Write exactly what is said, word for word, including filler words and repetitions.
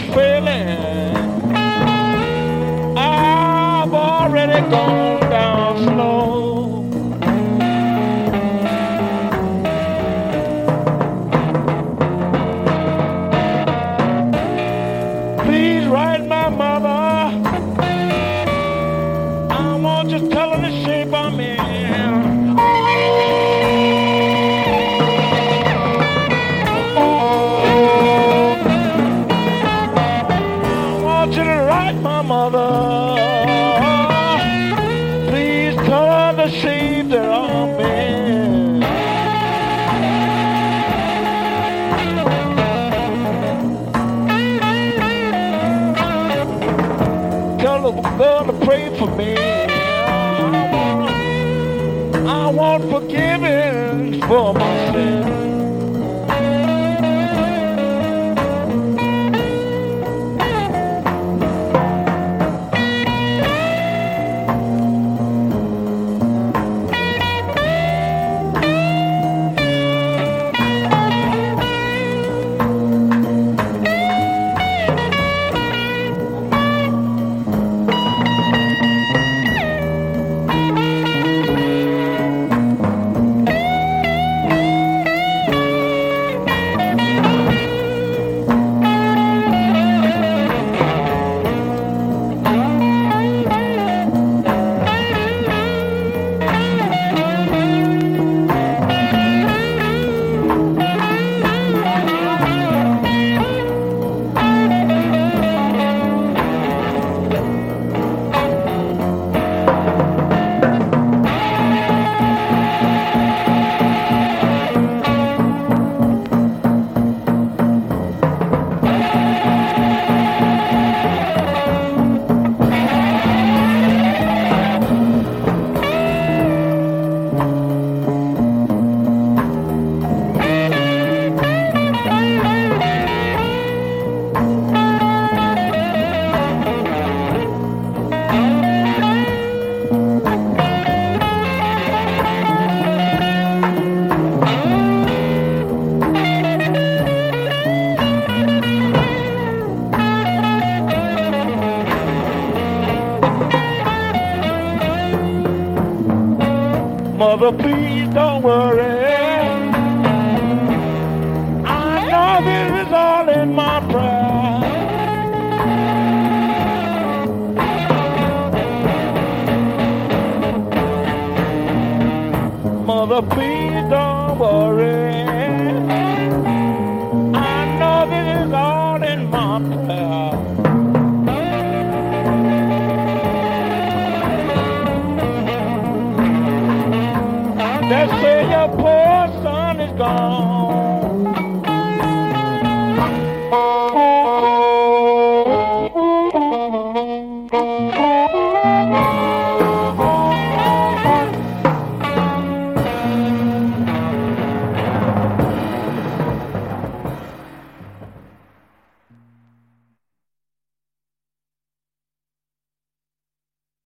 failing. I've already gone down slow. Please write my mother. I want you to tell her the shape I'm in. My mother, please tell her the shape that I'm in. Tell the girl to pray for me. I want, I want forgiveness for my sins. Mother, please don't worry. I know this is all in my pride. Mother, please don't worry. I know this is all in my pride. They say your poor son is gone.